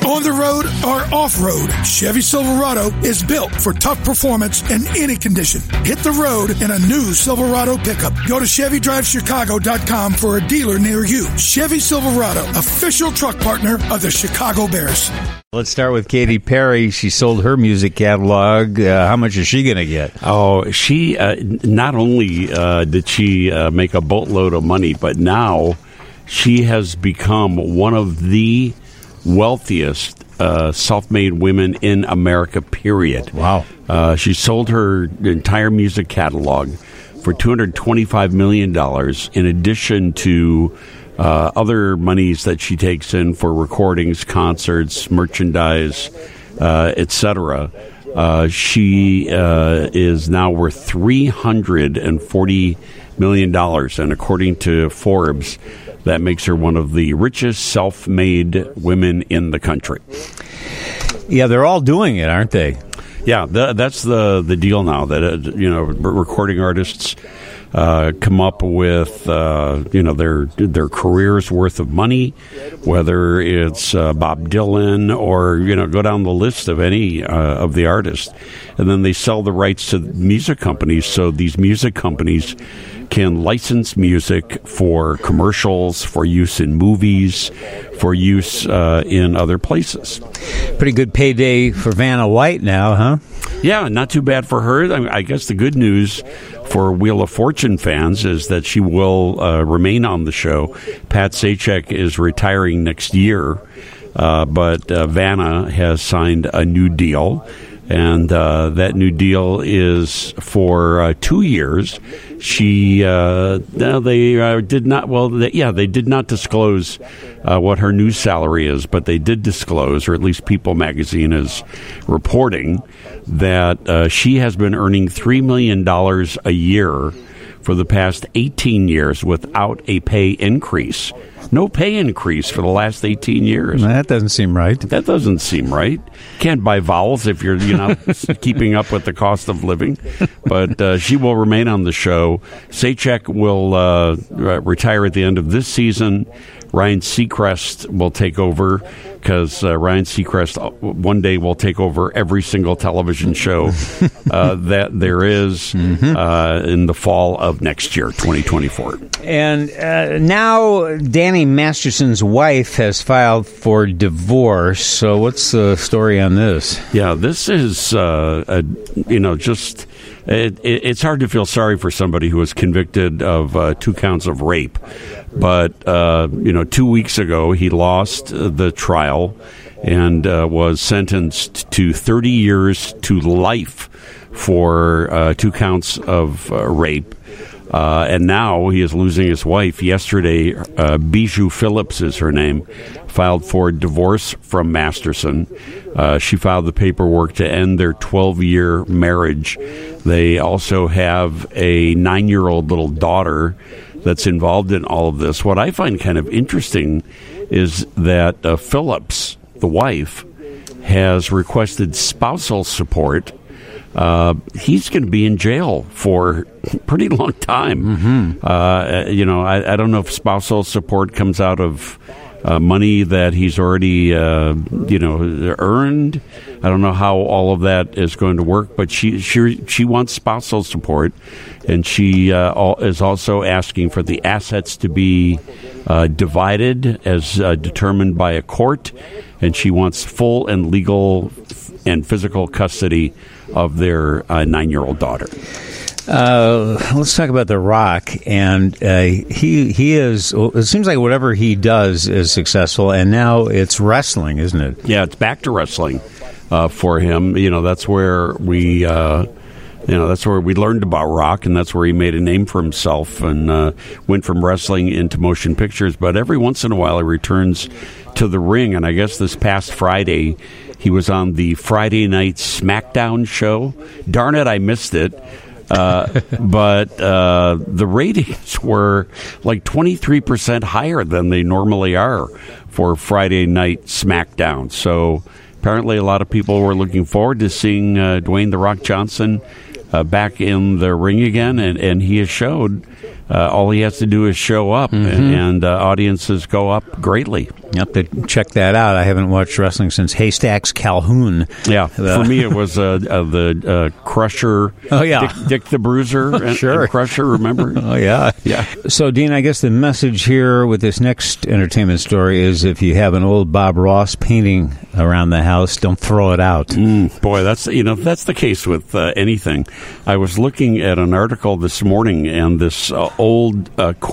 On the road or off-road, Chevy Silverado is built for tough performance in any condition. Hit the road in a new Silverado pickup. Go to ChevyDriveChicago.com for a dealer near you. Chevy Silverado, official truck partner of the Chicago Bears. Let's start with Katy Perry. She sold her music catalog. How much is she going to get? Oh, she not only did she make a boatload of money, but now she has become one of the wealthiest self-made women in America, period. Wow. She sold her entire music catalog for $225 million, in addition to other monies that she takes in for recordings, concerts, merchandise, etc. She is now worth $340 million, and according to Forbes, that makes her one of the richest self-made women in the country. Yeah, they're all doing it, aren't they? Yeah, that's the deal now, that recording artists come up with their career's worth of money, whether it's Bob Dylan or go down the list of any of the artists, and then they sell the rights to music companies. So these music companies can license music for commercials, for use in movies, for use in other places. Pretty good payday for Vanna White now, huh? Yeah, not too bad for her. I guess the good news for Wheel of Fortune fans is that she will remain on the show. Pat Sajak is retiring next year, but Vanna has signed a new deal. And that new deal is for 2 years. They did not disclose what her new salary is, but they did disclose, or at least People magazine is reporting, that she has been earning $3 million a year for the past 18 years without a pay increase. No pay increase for the last 18 years. That doesn't seem right. That doesn't seem right. Can't buy vowels if you're not keeping up with the cost of living. But she will remain on the show. Sajak will retire at the end of this season. Ryan Seacrest will take over, because Ryan Seacrest one day will take over every single television show that there is in the fall of next year, 2024. And now Danny Masterson's wife has filed for divorce. So what's the story on this? Yeah, this is, it's hard to feel sorry for somebody who was convicted of 2 counts of rape. But, 2 weeks ago, he lost the trial and was sentenced to 30 years to life for 2 counts of rape. And now he is losing his wife. Yesterday, Bijou Phillips is her name, filed for divorce from Masterson. She filed the paperwork to end their 12-year marriage. They also have a 9-year-old little daughter that's involved in all of this. What I find kind of interesting is that Phillips, the wife, has requested spousal support. He's going to be in jail for a pretty long time. I don't know if spousal support comes out of money that he's already, earned. I don't know how all of that is going to work, but she wants spousal support, and she is also asking for the assets to be divided as determined by a court, and she wants full and legal and physical custody of their 9-year-old daughter. Let's talk about The Rock, and he is. It seems like whatever he does is successful, and now it's wrestling, isn't it? Yeah, it's back to wrestling for him. That's where we. That's where we learned about Rock, and that's where he made a name for himself and went from wrestling into motion pictures. But every once in a while, he returns to the ring, and I guess this past Friday, he was on the Friday Night SmackDown show. Darn it, I missed it. But the ratings were like 23% higher than they normally are for Friday Night SmackDown. So apparently a lot of people were looking forward to seeing Dwayne "The Rock" Johnson back in the ring again, and he has showed all he has to do is show up, and audiences go up greatly. You have to check that out. I haven't watched wrestling since Haystacks Calhoun. Yeah, for me it was the Crusher. Oh, yeah. Dick the Bruiser. And Crusher, remember? Oh, yeah. Yeah. So, Dean, I guess the message here with this next entertainment story is if you have an old Bob Ross painting around the house, don't throw it out. Boy, that's the case with anything. I was looking at an article this morning, and this old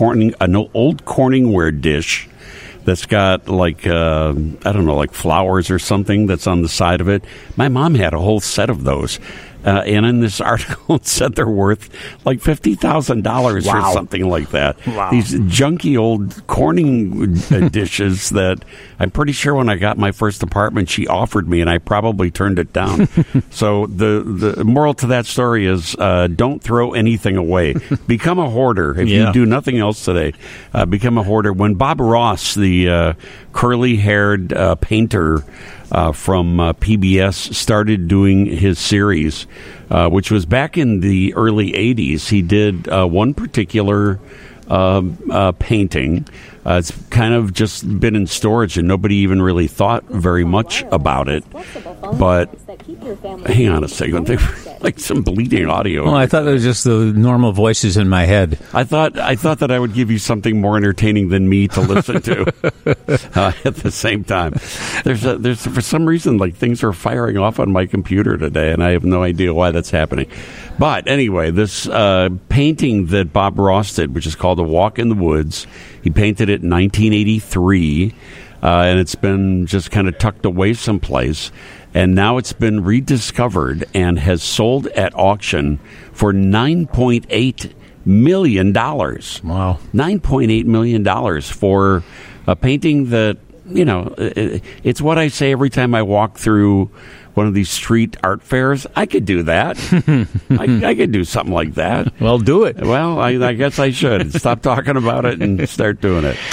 Corningware dish that's got like flowers or something that's on the side of it. My mom had a whole set of those. And in this article, it said they're worth like $50,000 or something like that. Wow. These junky old Corning dishes that I'm pretty sure when I got my first apartment, she offered me, and I probably turned it down. So the moral to that story is don't throw anything away. Become a hoarder. If you do nothing else today, become a hoarder. When Bob Ross, the curly-haired painter from PBS, started doing his series, which was back in the early 80s. He did one particular painting. It's kind of just been in storage, and nobody even really thought very much about it. But hang on a second. Like some bleeding audio. Well, I thought it was just the normal voices in my head. I thought that I would give you something more entertaining than me to listen to at the same time. There's for some reason like things are firing off on my computer today, and I have no idea why that's happening. But anyway, this painting that Bob Ross did, which is called A Walk in the Woods, he painted it in 1983, and it's been just kind of tucked away someplace. And now it's been rediscovered and has sold at auction for $9.8 million. Wow. $9.8 million for a painting that, it's what I say every time I walk through one of these street art fairs. I could do that. I could do something like that. Well, do it. Well, I guess I should. Stop talking about it and start doing it.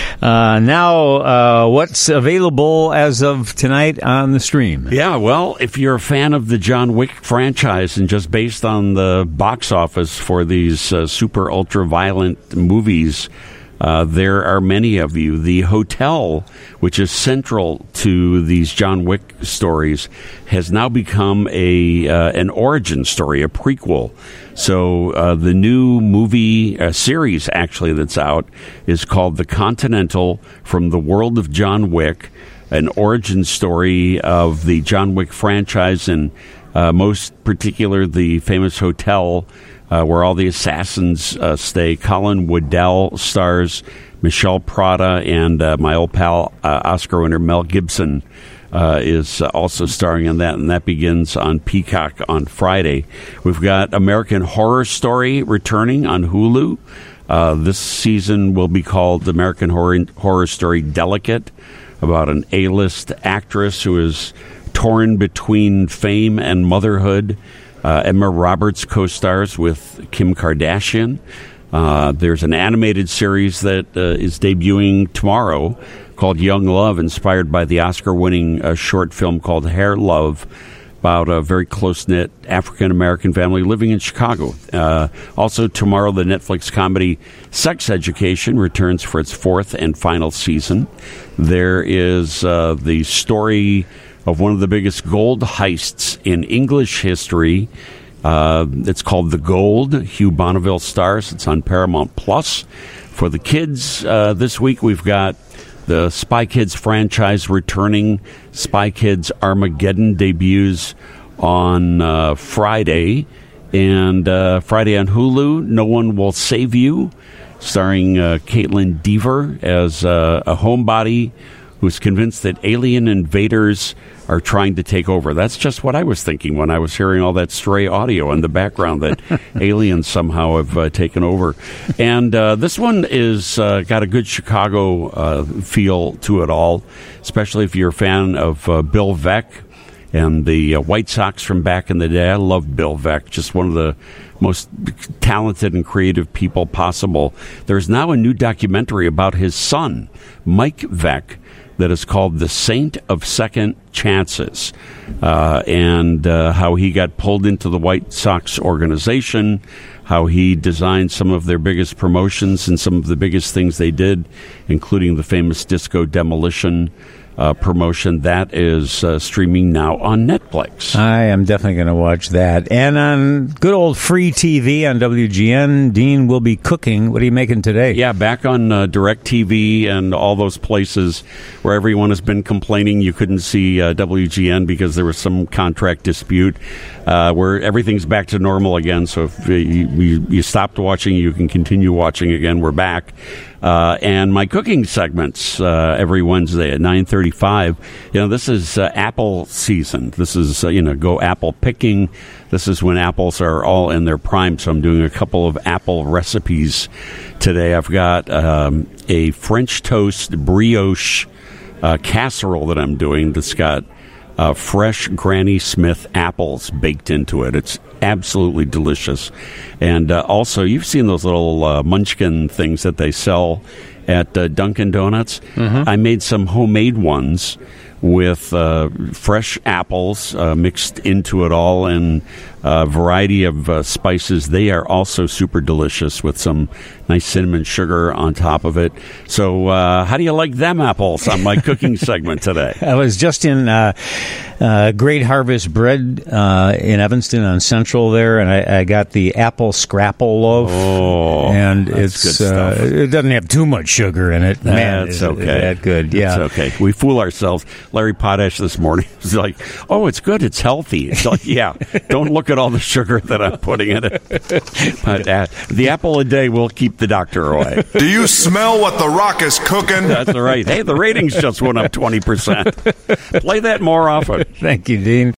Now, what's available as of tonight on the stream? Yeah, well, if you're a fan of the John Wick franchise and just based on the box office for these super ultra-violent movies, there are many of you. The Hotel, which is central to these John Wick stories, has now become an origin story, a prequel. So the new movie series, actually, that's out is called The Continental: From the World of John Wick, an origin story of the John Wick franchise, and most particular the famous hotel where all the assassins stay. Colin Waddell stars, Michelle Prada, and my old pal, Oscar winner Mel Gibson, is also starring in that, and that begins on Peacock on Friday. We've got American Horror Story returning on Hulu. This season will be called American Horror Story Delicate, about an A-list actress who is torn between fame and motherhood. Emma Roberts co-stars with Kim Kardashian. There's an animated series that is debuting tomorrow called Young Love, inspired by the Oscar-winning short film called Hair Love, about a very close-knit African-American family living in Chicago. Also tomorrow, the Netflix comedy Sex Education returns for its fourth and final season. There is the story of one of the biggest gold heists in English history. It's called The Gold. Hugh Bonneville stars. It's on Paramount Plus. For the kids, this week we've got the Spy Kids franchise returning. Spy Kids Armageddon debuts on Friday. And Friday on Hulu, No One Will Save You, starring Caitlin Dever as a homebody who's convinced that alien invaders are trying to take over. That's just what I was thinking when I was hearing all that stray audio in the background, that aliens somehow have taken over. And this one is got a good Chicago feel to it all, especially if you're a fan of Bill Veeck and the White Sox from back in the day. I love Bill Veeck, just one of the most talented and creative people possible. There's now a new documentary about his son, Mike Veeck, that is called The Saint of Second Chances, and how he got pulled into the White Sox organization, how he designed some of their biggest promotions and some of the biggest things they did, including the famous Disco Demolition promotion. That is streaming now on Netflix. I am definitely going to watch that. And on good old free TV on WGN, Dean will be cooking. What are you making today? Yeah, back on DirecTV and all those places where everyone has been complaining you couldn't see WGN because there was some contract dispute, where everything's back to normal again. So if you stopped watching, you can continue watching again. We're back. And my cooking segments every Wednesday at 9:35. This is apple season. This is, go apple picking. This is when apples are all in their prime. So I'm doing a couple of apple recipes today. I've got a French toast brioche casserole that I'm doing that's got fresh Granny Smith apples baked into it. It's absolutely delicious. And also, you've seen those little munchkin things that they sell at Dunkin' Donuts. Mm-hmm. I made some homemade ones with fresh apples mixed into it all, and a variety of spices. They are also super delicious with some nice cinnamon sugar on top of it. So how do you like them apples on my cooking segment today? I was just in Great Harvest Bread in Evanston on Central there, and I got the apple scrapple loaf. Oh, and it's good stuff. It doesn't have too much sugar in it. Man, it's okay. Is that good? Yeah, it's okay. We fool ourselves. Larry Potash this morning was like, "Oh, it's good. It's healthy." It's like, yeah, don't look at all the sugar that I'm putting in it. But the apple a day will keep the doctor away. Do you smell what The Rock is cooking? That's right. Hey, the ratings just went up 20%. Play that more often. Thank you, Dean.